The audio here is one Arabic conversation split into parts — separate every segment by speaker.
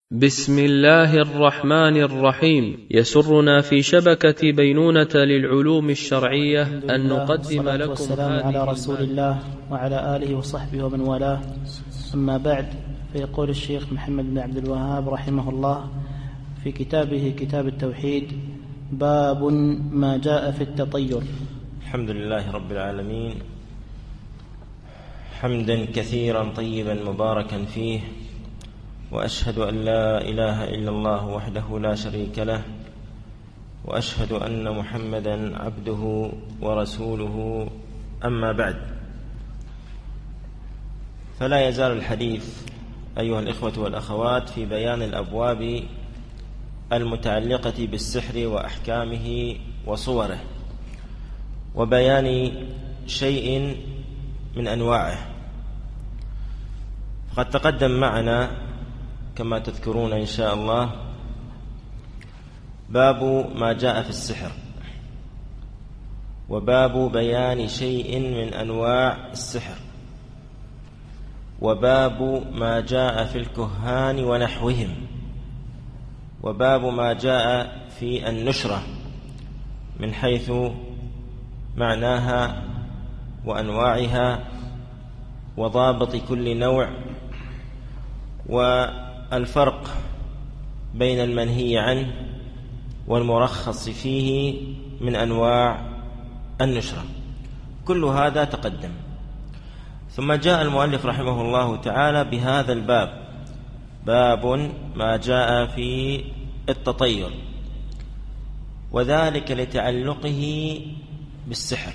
Speaker 1: بسم الله الرحمن الرحيم. يسرنا في شبكة بينونة للعلوم الشرعية أن نقدم لكم
Speaker 2: والسلام على رسول الله وعلى آله وصحبه ومن والاه. أما بعد، فيقول الشيخ محمد بن عبد الوهاب رحمه الله في كتابه كتاب التوحيد: باب ما جاء في التطير.
Speaker 3: الحمد لله رب العالمين، حمدا كثيرا طيبا مباركا فيه، وأشهد أن لا إله إلا الله وحده لا شريك له، وأشهد أن محمدا عبده ورسوله. أما بعد، فلا يزال الحديث أيها الإخوة والأخوات في بيان الأبواب المتعلقة بالسحر وأحكامه وصوره، وبيان شيء من أنواعه. فقد تقدم معنا كما تذكرون إن شاء الله باب ما جاء في السحر، وباب بيان شيء من أنواع السحر، وباب ما جاء في الكهان ونحوهم، وباب ما جاء في النشرة من حيث معناها وأنواعها وضابط كل نوع، والفرق بين المنهي عنه والمرخص فيه من أنواع النشرة. كل هذا تقدم. ثم جاء المؤلف رحمه الله تعالى بهذا الباب: باب ما جاء في التطير، وذلك لتعلقه بالسحر.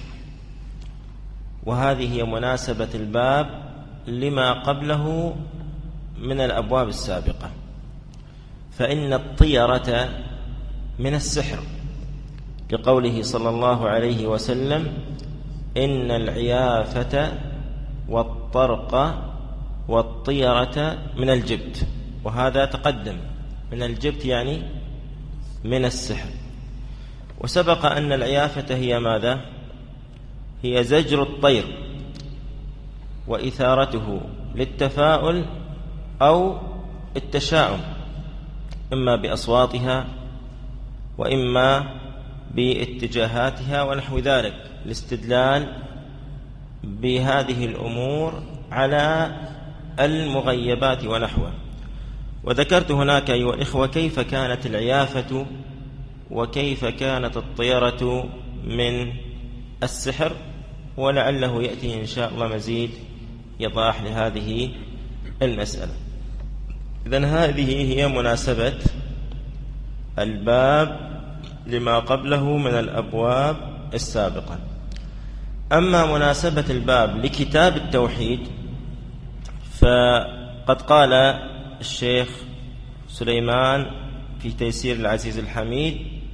Speaker 3: وهذه هي مناسبة الباب لما قبله من الأبواب السابقة، فإن الطيرة من السحر، لقوله صلى الله عليه وسلم: إن العيافة والطرق والطيرة من الجبت. وهذا تقدم، من الجبت يعني من السحر. وسبق أن العيافة هي ماذا؟ هي زجر الطير وإثارته للتفاؤل أو التشاؤم، إما بأصواتها وإما باتجاهاتها ونحو ذلك، الاستدلال بهذه الأمور على المغيبات ونحوه. وذكرت هناك أيها الإخوة كيف كانت العيافة وكيف كانت الطيرة من السحر، ولعله يأتي إن شاء الله مزيد يضاح لهذه المسألة. إذن هذه هي مناسبة الباب لما قبله من الأبواب السابقة. أما مناسبة الباب لكتاب التوحيد، فقد قال الشيخ سليمان في تيسير العزيز الحميد: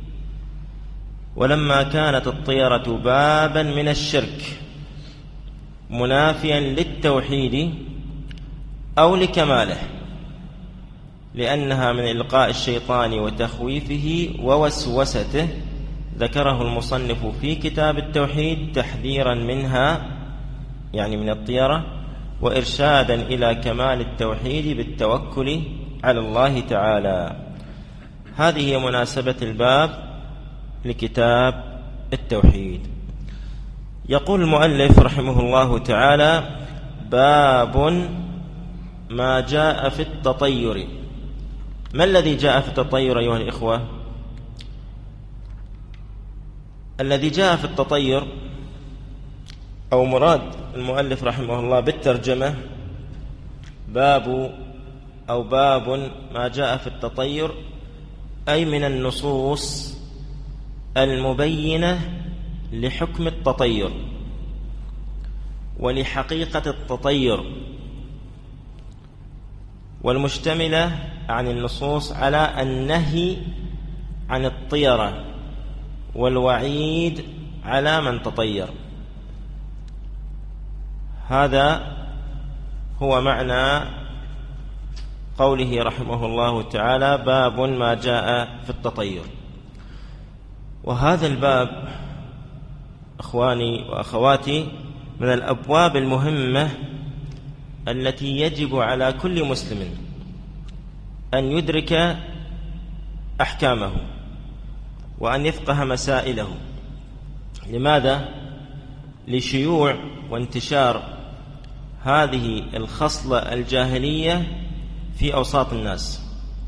Speaker 3: ولما كانت الطيرة بابا من الشرك منافيا للتوحيد أو لكماله، لأنها من إلقاء الشيطان وتخويفه ووسوسته، ذكره المصنف في كتاب التوحيد تحذيرا منها، يعني من الطيرة، وإرشادا إلى كمال التوحيد بالتوكل على الله تعالى. هذه هي مناسبة الباب لكتاب التوحيد. يقول المؤلف رحمه الله تعالى: باب ما جاء في التطير. ما الذي جاء في التطير أيها الإخوة؟ الذي جاء في التطير، أو مراد المؤلف رحمه الله بالترجمة، باب ما جاء في التطير، أي من النصوص المبينة لحكم التطير ولحقيقة التطير، والمشتملة عن النصوص على النهي عن الطيرة والوعيد على من تطير. هذا هو معنى قوله رحمه الله تعالى: باب ما جاء في التطير. وهذا الباب أخواني وأخواتي من الأبواب المهمة التي يجب على كل مسلم أن يدرك أحكامه وأن يفقه مسائله. لماذا؟ لشيوع وانتشار هذه الخصلة الجاهلية في أوساط الناس،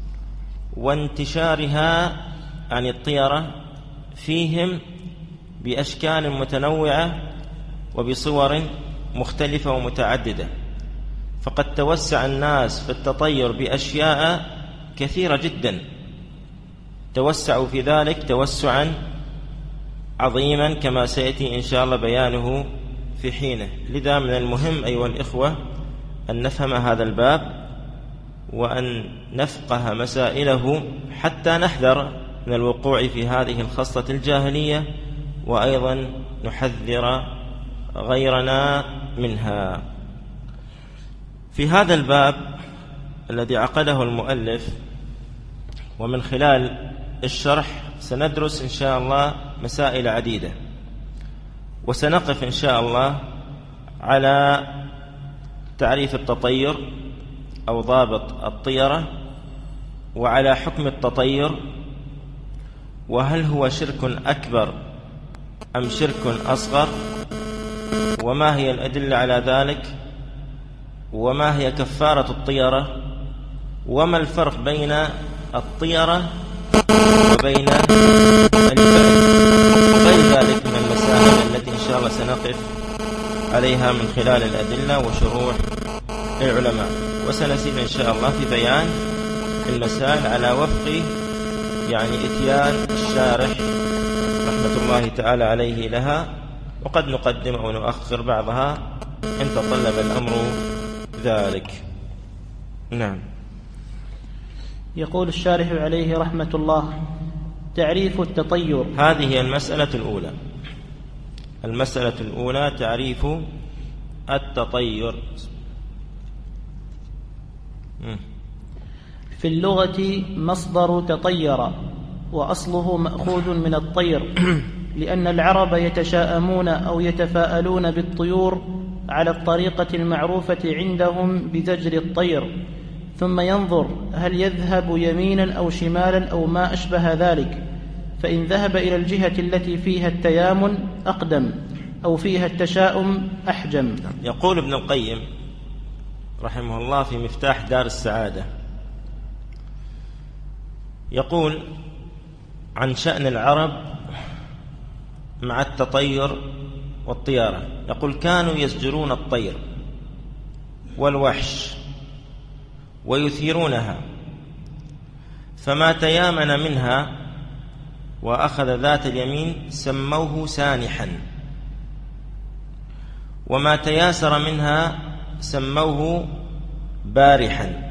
Speaker 3: وانتشارها عن الطيرة فيهم بأشكال متنوعة وبصور مختلفة ومتعددة. فقد توسع الناس في التطير بأشياء كثيرة جدا، توسعوا في ذلك توسعا عظيما كما سيأتي إن شاء الله بيانه في حينه. لذا من المهم أيها الإخوة أن نفهم هذا الباب وأن نفقه مسائله حتى نحذر من الوقوع في هذه الخصلة الجاهلية، وأيضا نحذر غيرنا منها. في هذا الباب الذي عقده المؤلف ومن خلال الشرح سندرس إن شاء الله مسائل عديدة، وسنقف إن شاء الله على تعريف التطير أو ضابط الطيرة، وعلى حكم التطير، وهل هو شرك أكبر أم شرك أصغر، وما هي الأدلة على ذلك، وما هي كفارة الطيرة، وما الفرق بين الطيرة وبين الفأل، وغير ذلك من المسائل التي إن شاء الله سنقف عليها من خلال الأدلة وشروح العلماء. وسنسير إن شاء الله في بيان المسائل على وفق إتيان الشارح رحمة الله تعالى عليه لها، وقد نقدم أو نؤخر بعضها إن تطلب الأمر ذلك. نعم.
Speaker 2: يقول الشارح عليه رحمة الله: تعريف التطير.
Speaker 3: هذه هي المسألة الأولى. المسألة الأولى تعريف التطير.
Speaker 2: في اللغة مصدر تطير، وأصله مأخوذ من الطير، لأن العرب يتشاءمون أو يتفاءلون بالطيور على الطريقة المعروفة عندهم بزجر الطير، ثم ينظر هل يذهب يمينا أو شمالا أو ما أشبه ذلك، فإن ذهب إلى الجهة التي فيها التيامن أقدم، أو فيها التشاؤم أحجم.
Speaker 3: يقول ابن القيم رحمه الله في مفتاح دار السعادة، يقول عن شأن العرب مع التطير والطيارة، يقول: كانوا يزجرون الطير والوحش ويثيرونها، فما تيامن منها وأخذ ذات اليمين سموه سانحا، وما تياسر منها سموه بارحا،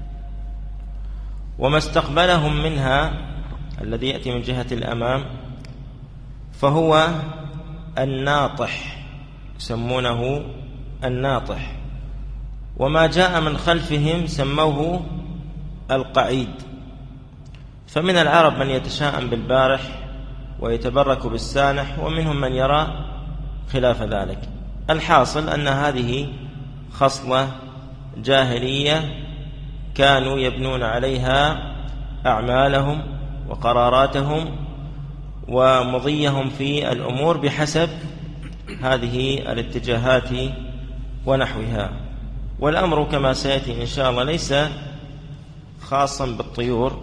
Speaker 3: وما استقبلهم منها الذي يأتي من جهة الأمام فهو الناطح، يسمونه الناطح، وما جاء من خلفهم سموه القعيد. فمن العرب من يتشاءم بالبارح ويتبرك بالسانح، ومنهم من يرى خلاف ذلك. الحاصل أن هذه خصلة جاهلية كانوا يبنون عليها أعمالهم وقراراتهم ومضيهم في الأمور بحسب هذه الاتجاهات ونحوها. والأمر كما سيأتي إن شاء الله ليس خاصا بالطيور،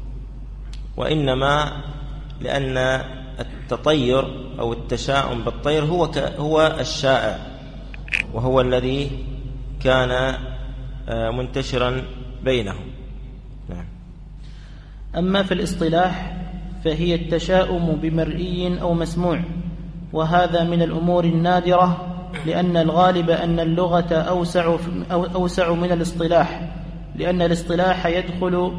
Speaker 3: وإنما لأن التطير أو التشاؤم بالطير هو الشائع، وهو الذي كان منتشرا بينهم. نعم.
Speaker 2: أما في الاصطلاح فهي التشاؤم بمرئي أو مسموع، وهذا من الأمور النادرة، لأن الغالب أن اللغة أوسع من الاصطلاح، لأن الاصطلاح يدخل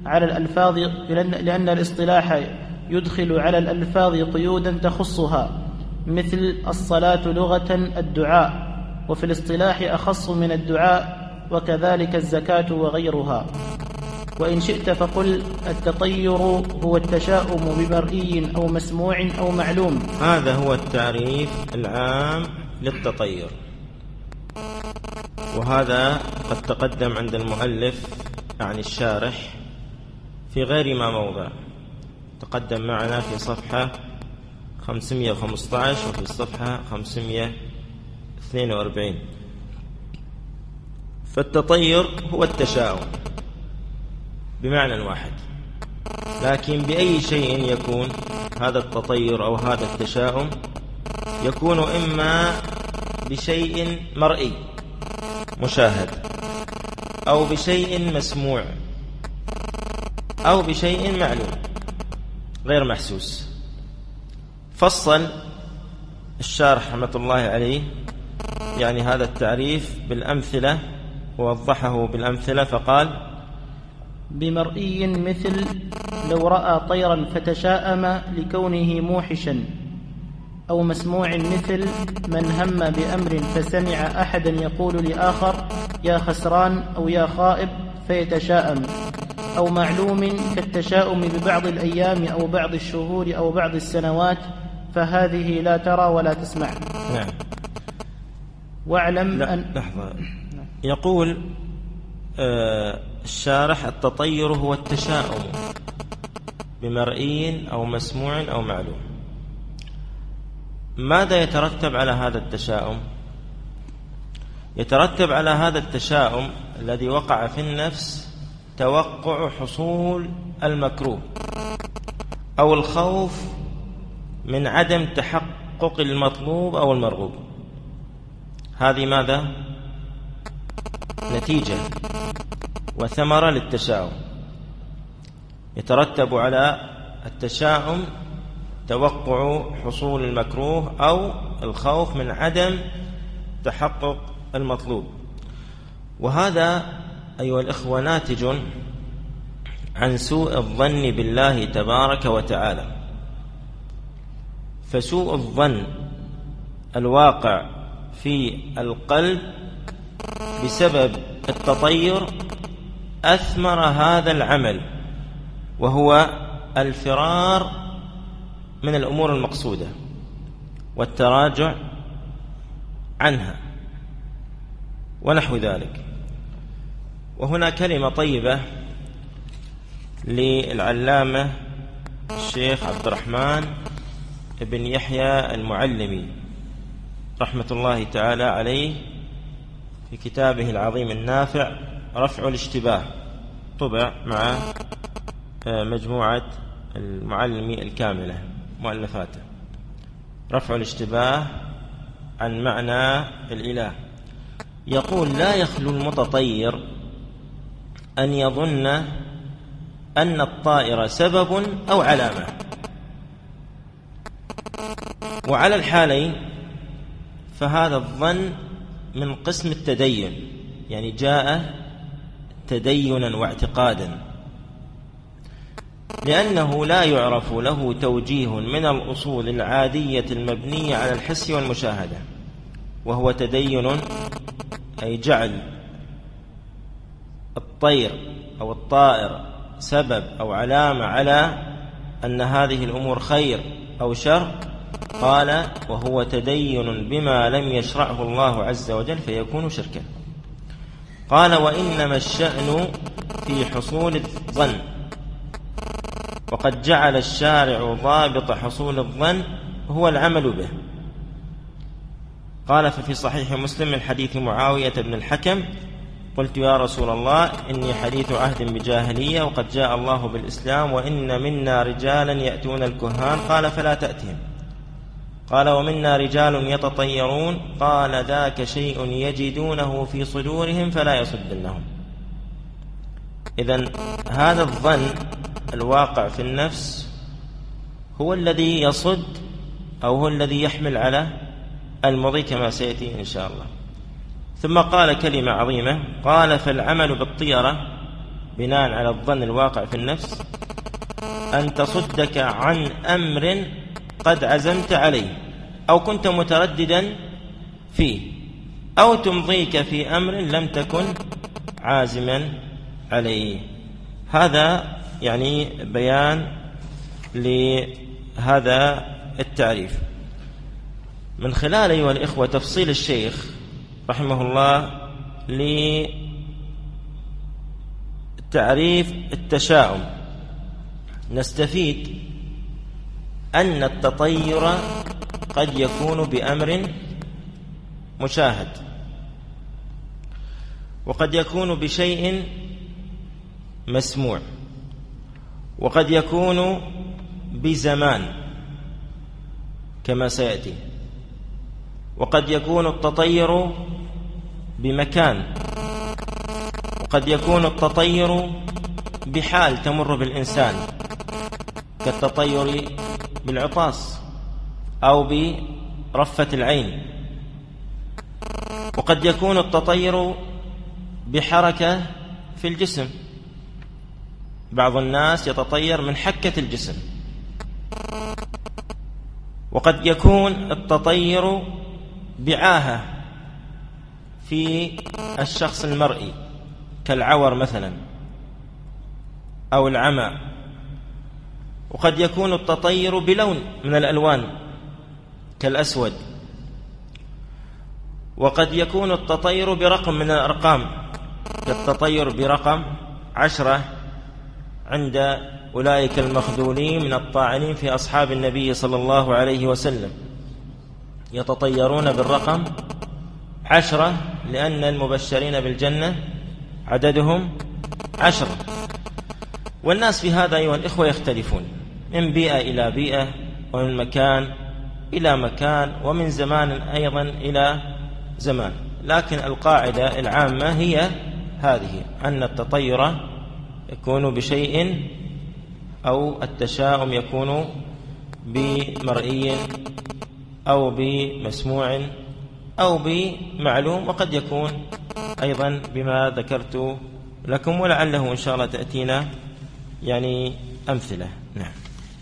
Speaker 2: على الألفاظ قيودا تخصها، مثل الصلاة لغة الدعاء، وفي الاصطلاح أخص من الدعاء، وكذلك الزكاة وغيرها. وإن شئت فقل التطير هو التشاؤم بمرئي أو مسموع أو معلوم.
Speaker 3: هذا هو التعريف العام للتطير، وهذا قد تقدم عند المؤلف يعني الشارح في غير ما موضع، تقدم معنا في صفحة 515 وفي الصفحة 542. فالتطير هو التشاؤم بمعنى واحد، لكن بأي شيء يكون هذا التطير أو هذا التشاؤم؟ يكون إما بشيء مرئي مشاهد، أو بشيء مسموع، أو بشيء معلوم غير محسوس. فصل الشارح رحمة الله عليه يعني هذا التعريف بالأمثلة، ووضحه بالأمثلة فقال:
Speaker 2: بمرئي مثل لو رأى طيرا فتشاءم لكونه موحشا، أو مسموع مثل من هم بأمر فسمع أحدا يقول لآخر يا خسران أو يا خائب فيتشاءم، أو معلوم كالتشاؤم ببعض الأيام أو بعض الشهور أو بعض السنوات، فهذه لا ترى ولا تسمع.
Speaker 3: نعم.
Speaker 2: واعلم أن
Speaker 3: لحظة. يقول الشارح: التطير هو التشاؤم بمرئي أو مسموع أو معلوم. ماذا يترتب على هذا التشاؤم؟ يترتب على هذا التشاؤم الذي وقع في النفس توقع حصول المكروه أو الخوف من عدم تحقق المطلوب أو المرغوب. هذه ماذا؟ نتيجة وثمرة للتشاؤم. يترتب على التشاؤم توقع حصول المكروه أو الخوف من عدم تحقق المطلوب، وهذا أيها الإخوة ناتج عن سوء الظن بالله تبارك وتعالى. فسوء الظن الواقع في القلب بسبب التطير أثمر هذا العمل، وهو الفرار من الأمور المقصودة والتراجع عنها ونحو ذلك. وهنا كلمة طيبة للعلامة الشيخ عبد الرحمن بن يحيى المعلمي رحمة الله تعالى عليه في كتابه العظيم النافع رفع الاشتباه، طبع مع مجموعة المعلمي الكاملة مؤلفاته. رفع الاشتباه عن معنى الإله. يقول: لا يخلو المتطير أن يظن أن الطائر سبب أو علامة، وعلى الحالين فهذا الظن من قسم التدين، يعني جاء تدينا واعتقادا، لأنه لا يعرف له توجيه من الأصول العادية المبنية على الحس والمشاهدة، وهو تدين أي جعل الطير أو الطائر سبب أو علامة على أن هذه الأمور خير أو شر. قال: وهو تدين بما لم يشرعه الله عز وجل فيكون شركا. قال: وإنما الشأن في حصول الظن، وقد جعل الشارع ضابط حصول الظن هو العمل به. قال: ففي صحيح مسلم من حديث معاوية بن الحكم: قلت يا رسول الله إني حديث عهد بجاهلية وقد جاء الله بالإسلام، وإن منا رجالا يأتون الكهان. قال: فلا تأتهم. قال: ومنا رجال يتطيرون. قال: ذاك شيء يجدونه في صدورهم فلا يصدنهم. إذن هذا الظن الواقع في النفس هو الذي يصد أو هو الذي يحمل على المضي كما سيأتي إن شاء الله. ثم قال كلمة عظيمة، قال: فالعمل بالطيرة بناء على الظن الواقع في النفس أن تصدك عن أمر قد عزمت عليه أو كنت مترددا فيه، أو تمضيك في أمر لم تكن عازما عليه. هذا يعني بيان لهذا التعريف من خلال أيها الإخوة تفصيل الشيخ رحمه الله تعريف التشاؤم نستفيد أن التطير قد يكون بأمر مشاهد، وقد يكون بشيء مسموع، وقد يكون بزمان كما سيأتي، وقد يكون التطير بمكان، وقد يكون التطير بحال تمر بالإنسان كالتطير بالعطاس أو برفة العين، وقد يكون التطير بحركة في الجسم، بعض الناس يتطير من حكة الجسم، وقد يكون التطير بعاهة في الشخص المرئي كالعور مثلا أو العمى، وقد يكون التطير بلون من الألوان كالأسود، وقد يكون التطير برقم من الأرقام كالتطير برقم 10 عند أولئك المخذولين من الطاعنين في أصحاب النبي صلى الله عليه وسلم، يتطيرون بالرقم 10 لأن المبشرين بالجنة عددهم 10. والناس في هذا أيها الإخوة يختلفون من بيئة إلى بيئة، ومن مكان إلى مكان، ومن زمان أيضا إلى زمان، لكن القاعدة العامة هي هذه، أن التطير يكون بشيء أو التشاؤم يكون بمرئي أو بمسموع أو بمعلوم، وقد يكون أيضا بما ذكرت لكم، ولعله إن شاء الله تأتينا يعني أمثلة. نعم.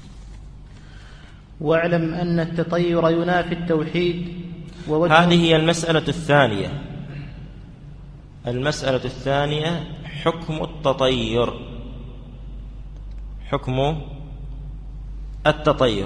Speaker 2: واعلم أن التطير ينافي التوحيد.
Speaker 3: هذه هي المسألة الثانية. المسألة الثانية حكم التطير، حكم التطير.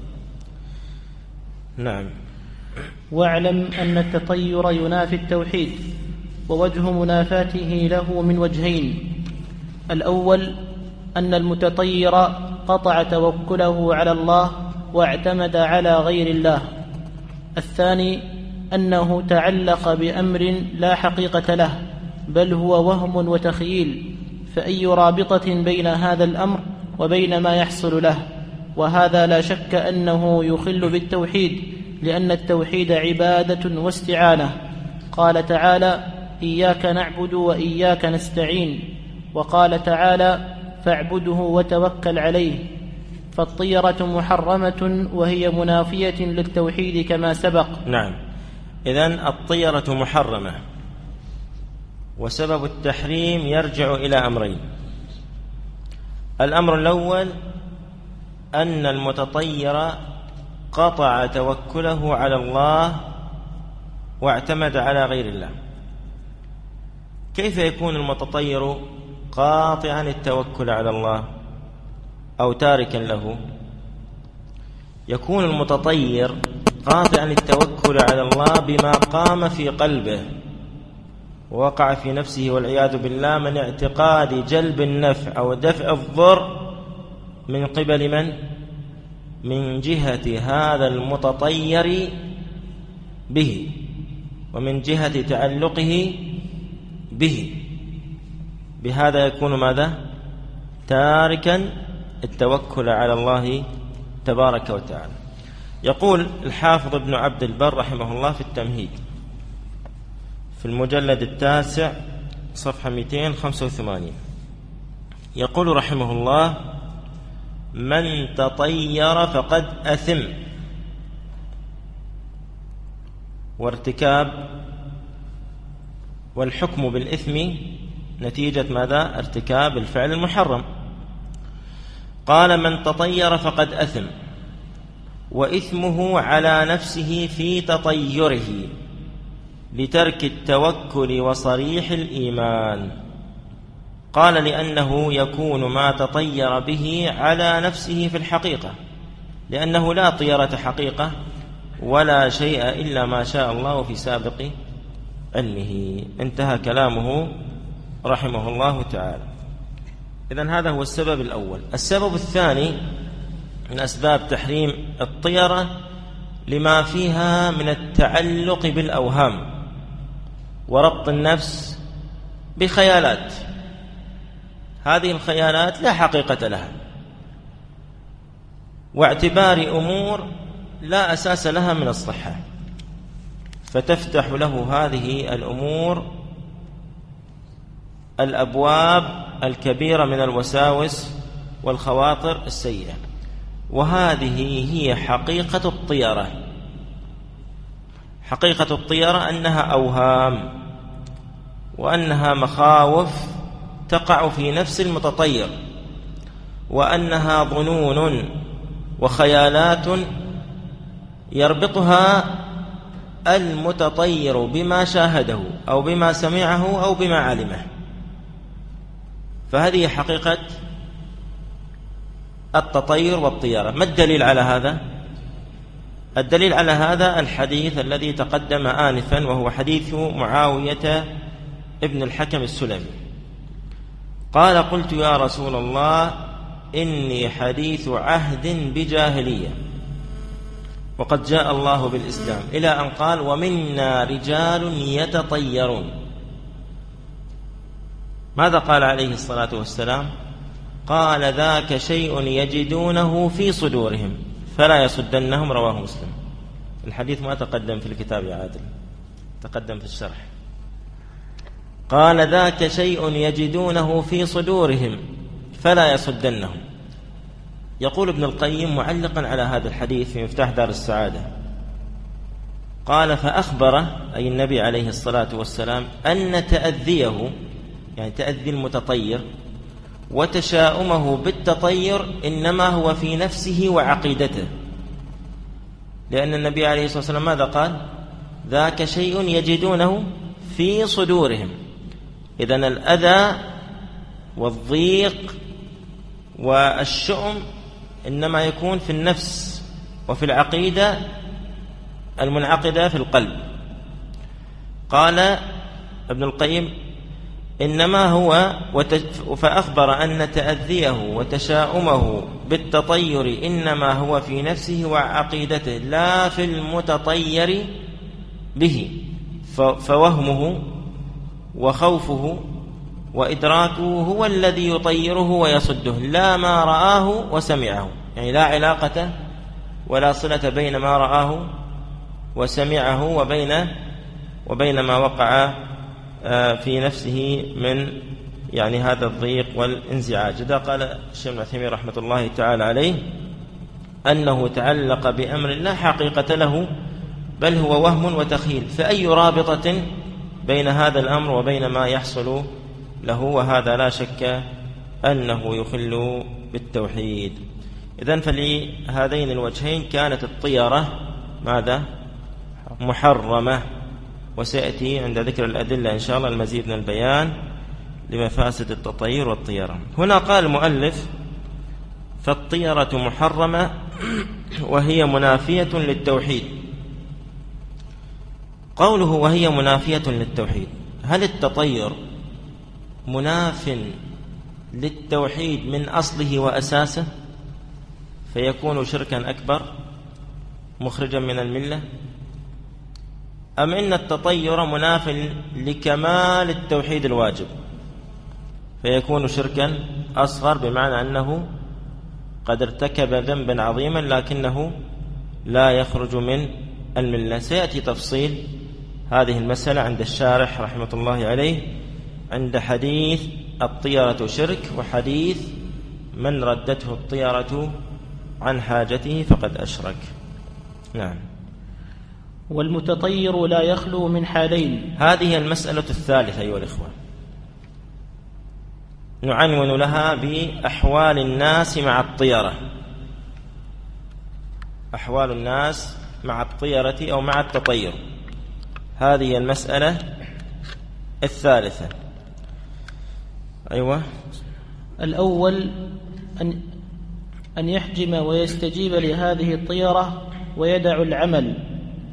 Speaker 3: نعم.
Speaker 2: واعلم أن التطير ينافي التوحيد، ووجه منافاته له من وجهين: الأول أن المتطير قطع توكله على الله واعتمد على غير الله. الثاني أنه تعلق بأمر لا حقيقة له، بل هو وهم وتخييل، فأي رابطة بين هذا الأمر وبين ما يحصل له؟ وهذا لا شك أنه يخل بالتوحيد، لأن التوحيد عبادة واستعانة. قال تعالى: إياك نعبد وإياك نستعين. وقال تعالى: فاعبده وتوكل عليه. فالطيرة محرمة وهي منافية للتوحيد كما سبق.
Speaker 3: نعم. إذن الطيرة محرمة، وسبب التحريم يرجع إلى أمرين: الأمر الأول أن المتطير قطع توكله على الله واعتمد على غير الله. كيف يكون المتطير قاطعا التوكل على الله أو تاركا له؟ يكون المتطير قاطعا التوكل على الله بما قام في قلبه ووقع في نفسه والعياذ بالله من اعتقاد جلب النفع أو دفع الضر من قبل من؟ من جهة هذا المتطير به، ومن جهة تعلقه به. بهذا يكون ماذا؟ تاركا التوكل على الله تبارك وتعالى. يقول الحافظ ابن عبد البر رحمه الله في التمهيد في المجلد 9 صفحة 285، يقول رحمه الله: من تطير فقد أثم. وارتكاب والحكم بالإثم نتيجة ماذا؟ ارتكاب الفعل المحرم. قال: من تطير فقد أثم، وإثمه على نفسه في تطيره لترك التوكل وصريح الإيمان. قال: لأنه يكون ما تطير به على نفسه في الحقيقة، لأنه لا طيرة حقيقة ولا شيء إلا ما شاء الله في سابق علمه. انتهى كلامه رحمه الله تعالى. إذن هذا هو السبب الأول. السبب الثاني من أسباب تحريم الطيرة لما فيها من التعلق بالأوهام وربط النفس بخيالات. هذه الخيالات لا حقيقة لها، واعتبار أمور لا أساس لها من الصحة، فتفتح له هذه الأمور الأبواب الكبيرة من الوساوس والخواطر السيئة. وهذه هي حقيقة الطيرة. حقيقة الطيرة أنها أوهام، وأنها مخاوف تقع في نفس المتطير، وأنها ظنون وخيالات يربطها المتطير بما شاهده أو بما سمعه أو بما علمه. فهذه حقيقة التطير والطيارة. ما الدليل على هذا؟ الدليل على هذا الحديث الذي تقدم آنفا، وهو حديث معاوية ابن الحكم السلمي. قال: قلت يا رسول الله إني حديث عهد بجاهلية وقد جاء الله بالإسلام، إلى أن قال: ومنا رجال يتطيرون. ماذا قال عليه الصلاة والسلام؟ قال: ذاك شيء يجدونه في صدورهم فلا يصدنهم. رواه مسلم. الحديث ما تقدم في الكتاب يا عادل، تقدم في الشرح. قال: ذاك شيء يجدونه في صدورهم فلا يصدنهم. يقول ابن القيم معلقا على هذا الحديث في مفتاح دار السعادة، قال: فأخبر أي النبي عليه الصلاة والسلام أن تأذيه، يعني تأذي المتطير وتشاؤمه بالتطير، إنما هو في نفسه وعقيدته. لأن النبي عليه الصلاة والسلام ماذا قال؟ ذاك شيء يجدونه في صدورهم. إذن الأذى والضيق والشؤم إنما يكون في النفس وفي العقيدة المنعقدة في القلب. قال ابن القيم: إنما هو فأخبر أن تأذيه وتشاؤمه بالتطير إنما هو في نفسه وعقيدته لا في المتطير به، فوهمه وخوفه وإدراكه هو الذي يطيره ويصده، لا ما رآه وسمعه. يعني لا علاقة ولا صلة بين ما رآه وسمعه وبين ما وقع في نفسه من يعني هذا الضيق والانزعاج. إذا قال الشيخ ابن عثيمين رحمة الله تعالى عليه أنه تعلق بأمر لا حقيقة له بل هو وهم وتخيل، فأي رابطة بين هذا الأمر وبين ما يحصل له؟ وهذا لا شك أنه يخل بالتوحيد. إذن فلهذين الوجهين كانت الطيرة ماذا؟ محرمة. وسيأتي عند ذكر الأدلة إن شاء الله المزيد من البيان لمفاسد التطير والطيرة. هنا قال المؤلف: فالطيرة محرمة وهي منافية للتوحيد. قوله وهي منافية للتوحيد، هل التطير مناف للتوحيد من أصله وأساسه فيكون شركا أكبر مخرجا من الملة، أم إن التطير مناف لكمال التوحيد الواجب فيكون شركا أصغر، بمعنى أنه قد ارتكب ذنبا عظيما لكنه لا يخرج من الملة؟ سيأتي تفصيل هذه المسألة عند الشارح رحمة الله عليه عند حديث الطيرة شرك وحديث من ردته الطيرة عن حاجته فقد أشرك. نعم.
Speaker 2: والمتطير لا يخلو من حالين.
Speaker 3: هذه المسألة الثالثة أيها الإخوة، نعنون لها بأحوال الناس مع الطيرة. أحوال الناس مع الطيرة أو مع التطير، هذه المسألة الثالثة. أيوة.
Speaker 2: الأول أن يحجم ويستجيب لهذه الطيرة ويدع العمل،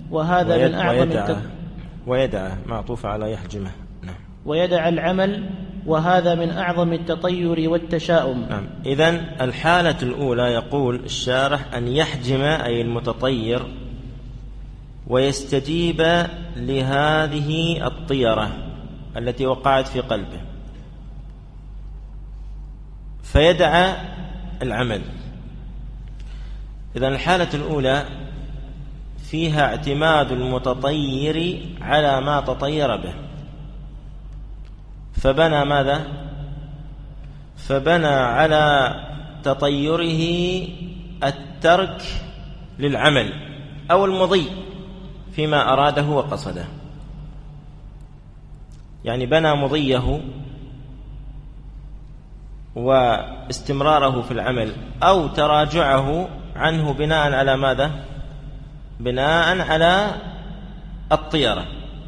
Speaker 2: وهذا من أعظم
Speaker 3: ويدع معطوف على يحجمه. نعم.
Speaker 2: ويدع العمل، وهذا من أعظم التطير والتشاؤم.
Speaker 3: نعم. إذن الحالة الأولى يقول الشارح أن يحجم أي المتطير ويستجيب لهذه الطيرة التي وقعت في قلبه فيدع العمل. إذن الحالة الأولى فيها اعتماد المتطير على ما تطير به، فبنى ماذا؟ فبنى على تطيره الترك للعمل أو المضي فيما أراده وقصده، يعني بنى مضيه واستمراره في العمل أو تراجعه عنه بناء على ماذا؟ بناء على الطيرة.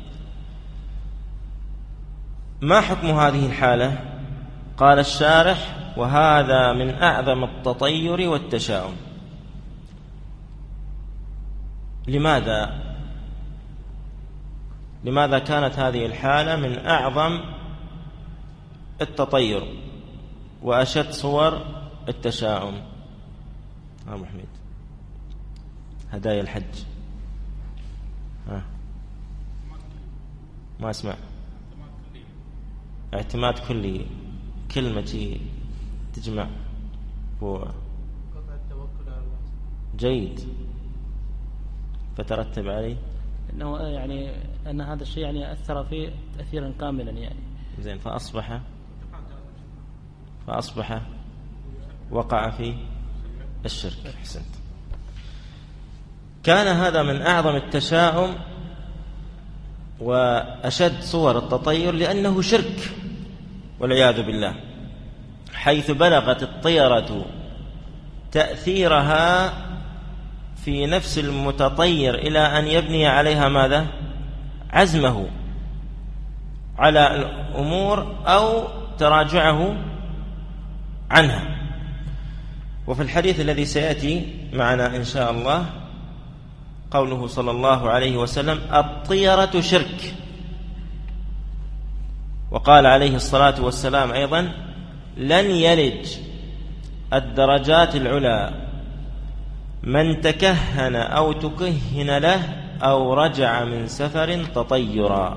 Speaker 3: ما حكم هذه الحالة؟ قال الشارح وهذا من أعظم التطير والتشاؤم. لماذا كانت هذه الحالة من أعظم التطير وأشد صور التشاؤم؟ أبو حميد هدايا الحج ما أسمع. اعتماد كلي، كلمة تجمع هو جيد فترتب عليه
Speaker 2: إنه يعني أن هذا الشيء يعني أثر فيه تأثيرا كاملا يعني
Speaker 3: زين فأصبح وقع في الشرك. أحسنت. كان هذا من أعظم التشاؤم وأشد صور التطير لأنه شرك والعياذ بالله، حيث بلغت الطيرة تأثيرها في نفس المتطير إلى أن يبني عليها ماذا؟ عزمه على الأمور أو تراجعه عنها. وفي الحديث الذي سيأتي معنا إن شاء الله قوله صلى الله عليه وسلم الطيرة شرك. وقال عليه الصلاة والسلام أيضا لن يلج الدرجات العلى من تكهن أو تكهن له أو رجع من سفر تطيرا.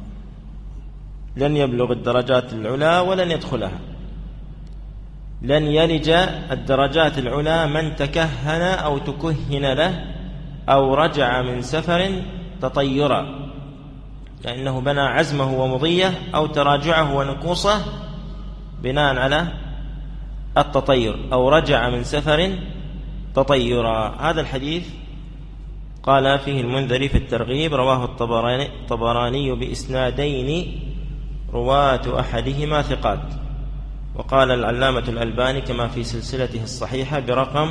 Speaker 3: لن يبلغ الدرجات العلى ولن يدخلها. لن يلج الدرجات العلى من تكهن أو تكهن له أو رجع من سفر تطيرا، لأنه بنى عزمه ومضيه أو تراجعه ونقوصه بناء على التطير، أو رجع من سفر تطيرا. هذا الحديث قال فيه المنذري في الترغيب رواه الطبراني بإسنادين رواة أحدهما ثقات. وقال العلامة الألباني كما في سلسلته الصحيحة برقم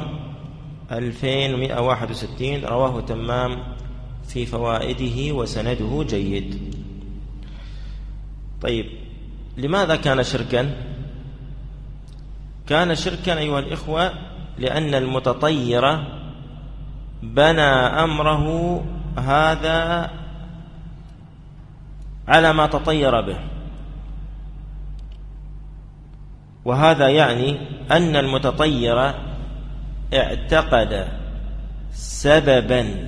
Speaker 3: 2161 رواه تمام في فوائده وسنده جيد. طيب، لماذا كان شركا؟ كان شركا أيها الإخوة لأن المتطير بنى أمره هذا على ما تطير به، وهذا يعني أن المتطير اعتقد سببا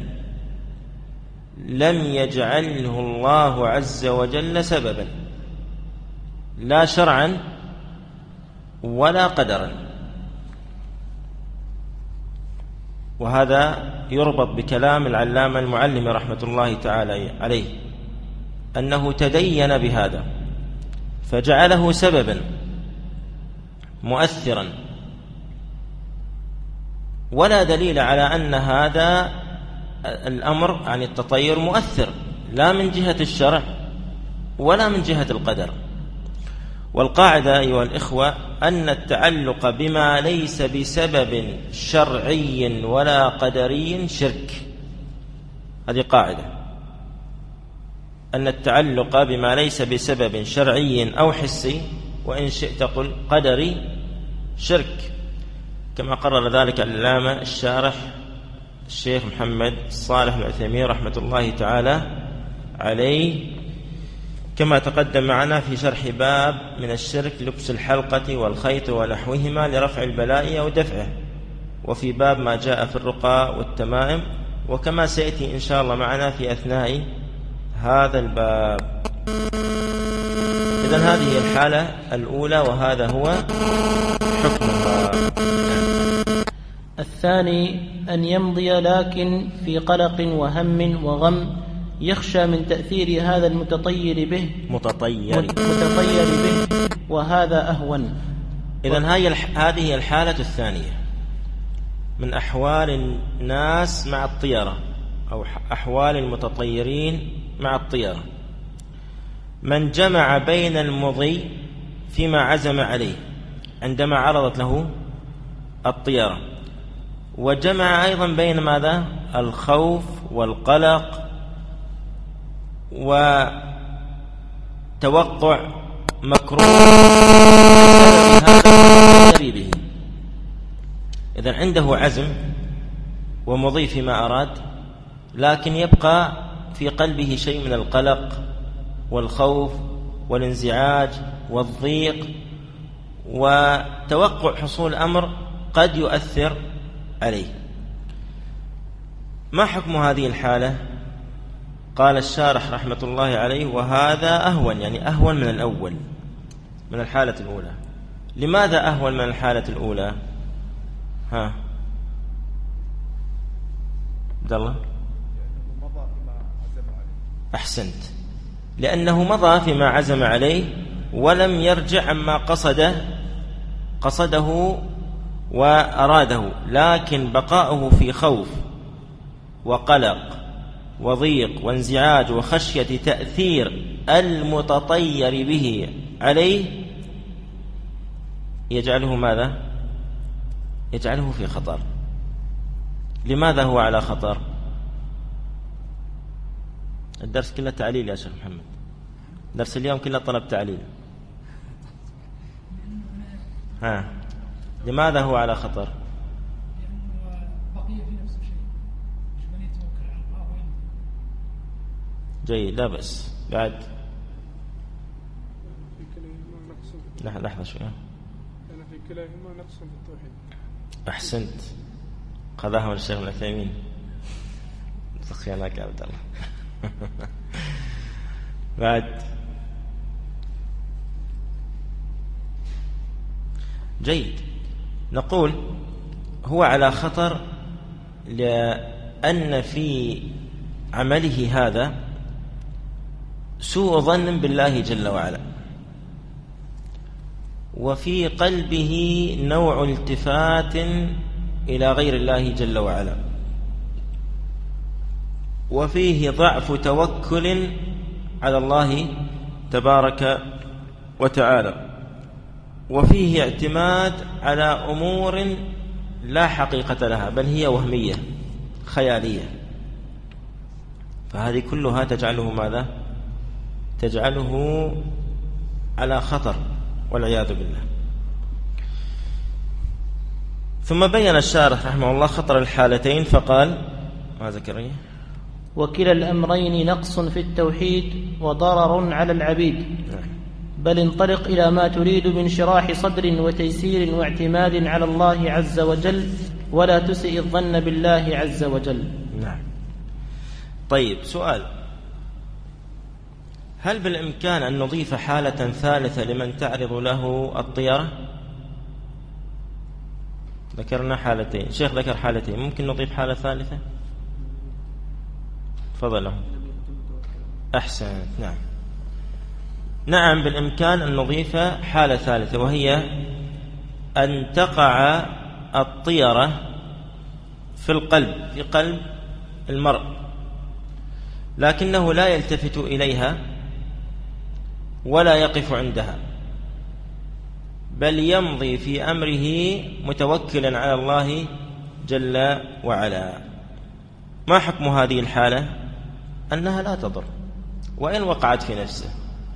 Speaker 3: لم يجعله الله عز وجل سببا، لا شرعا ولا قدرا. وهذا يربط بكلام العلامة المعلم رحمة الله تعالى عليه أنه تدين بهذا فجعله سببا مؤثرا، ولا دليل على أن هذا الأمر عن التطير مؤثر لا من جهة الشرع ولا من جهة القدر. والقاعدة أيها الإخوة أن التعلق بما ليس بسبب شرعي ولا قدري شرك. هذه قاعدة، أن التعلق بما ليس بسبب شرعي أو حسي وإن شئت قل قدري شرك، كما قرر ذلك العلامة الشارح الشيخ محمد صالح العثيمين رحمة الله تعالى عليه كما تقدم معنا في شرح باب من الشرك لبس الحلقة والخيط ونحوهما لرفع البلاء أو دفعه، وفي باب ما جاء في الرقى والتمائم، وكما سيأتي إن شاء الله معنا في أثناء هذا الباب. إذن هذه الحالة الأولى وهذا هو حكمها.
Speaker 2: الثاني أن يمضي لكن في قلق وهم وغم يخشى من تأثير هذا المتطير به وهذا أهون.
Speaker 3: إذن هذه الحالة الثانية من أحوال الناس مع الطيرة أو أحوال المتطيرين مع الطيرة. من جمع بين المضي فيما عزم عليه عندما عرضت له الطيرة، وجمع أيضا بين ماذا؟ الخوف والقلق وتوقع مكروه به. إذن عنده عزم ومضي فيما أراد، لكن يبقى في قلبه شيء من القلق والخوف والانزعاج والضيق وتوقع حصول أمر قد يؤثر عليه. ما حكم هذه الحالة؟ قال الشارح رحمة الله عليه: وهذا أهون، يعني أهون من الأول، من الحالة الأولى. لماذا أهون من الحالة الأولى؟ عبد الله، أحسنت، لأنه مضى فيما عزم عليه ولم يرجع عما قصده وأراده، لكن بقاؤه في خوف وقلق وضيق وانزعاج وخشية تأثير المتطير به عليه يجعله ماذا؟ يجعله في خطر. لماذا هو على خطر؟ الدرس كله تعليل يا شيخ محمد، درس اليوم كله طلب تعليل. لماذا هو على خطر؟ جيد، لا بس بعد لحظة شوية.
Speaker 4: أنا في كلاهما نقص في التوحيد.
Speaker 3: أحسنت، خذاها من الشيخ العثيمين. سخيناك يا عبد الله. بعد جيد، نقول هو على خطر لأن في عمله هذا سوء ظن بالله جل وعلا، وفي قلبه نوع التفات إلى غير الله جل وعلا، وفيه ضعف توكل على الله تبارك وتعالى، وفيه اعتماد على أمور لا حقيقة لها بل هي وهمية خيالية. فهذه كلها تجعله ماذا؟ تجعله على خطر والعياذ بالله. ثم بين الشارح رحمه الله خطر الحالتين فقال: ما ذكرني؟
Speaker 2: وكلا الأمرين نقص في التوحيد وضرر على العبيد، بل انطلق إلى ما تريد من شراح صدر وتيسير واعتماد على الله عز وجل، ولا تسئ الظن بالله عز وجل.
Speaker 3: نعم. طيب، سؤال: هل بالإمكان أن نضيف حالة ثالثة لمن تعرض له الطيرة؟ ذكرنا حالتين، الشيخ ذكر حالتين، ممكن نضيف حالة ثالثة؟ تفضل. أحسنت. نعم بالإمكان أن نضيف حالة ثالثة، وهي أن تقع الطيرة في القلب، في قلب المرء، لكنه لا يلتفت إليها ولا يقف عندها، بل يمضي في أمره متوكلا على الله جل وعلا. ما حكم هذه الحالة؟ أنها لا تضر وإن وقعت في نفسه،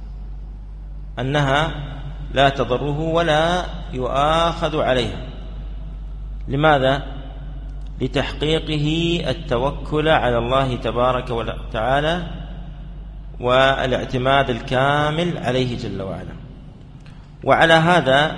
Speaker 3: أنها لا تضره ولا يؤاخذ عليها. لماذا؟ لتحقيقه التوكل على الله تبارك وتعالى والاعتماد الكامل عليه جل وعلا. وعلى هذا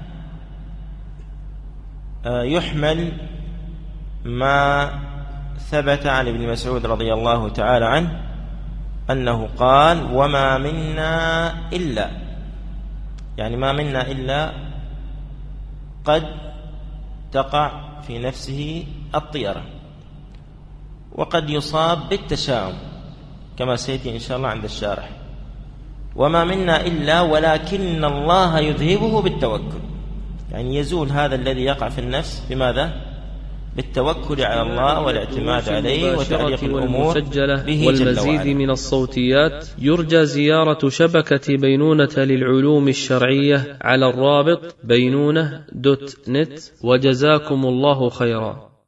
Speaker 3: يحمل ما ثبت عن ابن مسعود رضي الله تعالى عنه أنه قال: وما منا إلا، يعني ما منا إلا قد تقع في نفسه الطيرة، وقد يصاب بالتشاؤم كما سيأتي إن شاء الله عند الشارح. وما منا إلا ولكن الله يذهبه بالتوكل، يعني يزول هذا الذي يقع في النفس بماذا؟ بالتوكل على الله والاعتماد عليه وتعليق الأمور به.
Speaker 1: والمزيد من الصوتيات يرجى زيارة شبكة بينونة للعلوم الشرعية على الرابط بينونة.net. وجزاكم الله خيرا.